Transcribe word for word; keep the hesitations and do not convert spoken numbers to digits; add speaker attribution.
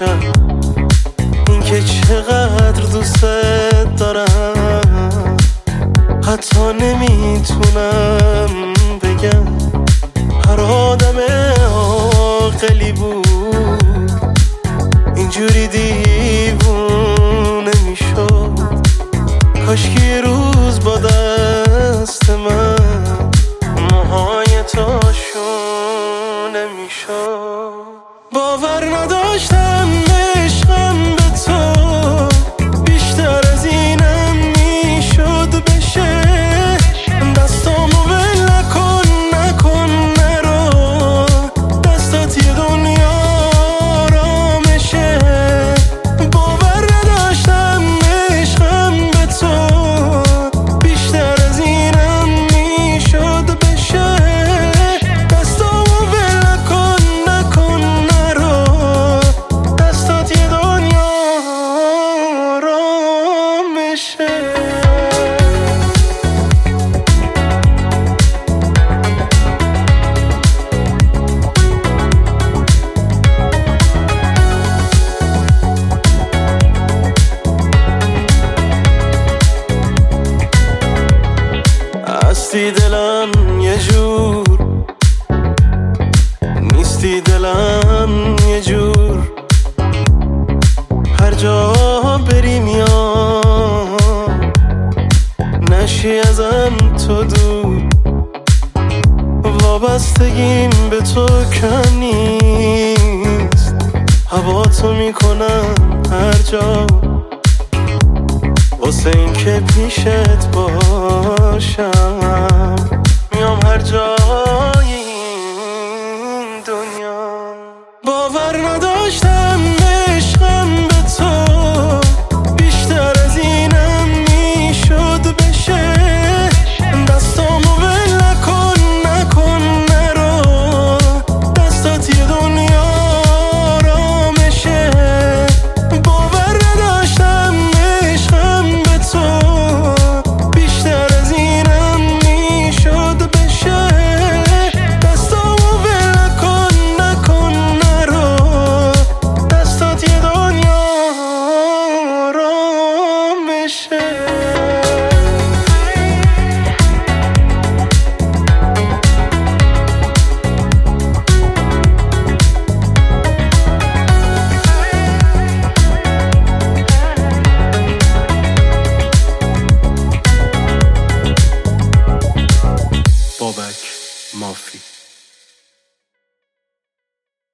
Speaker 1: باشم، این که چقدر دوست دارم حتی نمیتونم بگم. هر آدم عاقلی بود اینجوری دیوونه میشد. کاش که یه روز با دست من موهای تو شونه میشد. باور نداشتم عشقم به تو بیشتر از اینم میشد بشه. دستامو ول نکن نکن نرو، دستات یه دنیا آرامشه. باور نداشتم عشقم به تو بیشتر از اینم میشد بشه. دستامو ول نکن نکن نرو، دستات یه دنیا آرامشه. هستی دلم یه جور، نیستی دلم یه جور. هر جا بری میام، نشی ازم تو دور. وابستگیم به تو کم نیست، هوا تو میکنم هر جا واسه این که پیشت باشم. میام هر جای این دنیا. باور ندارم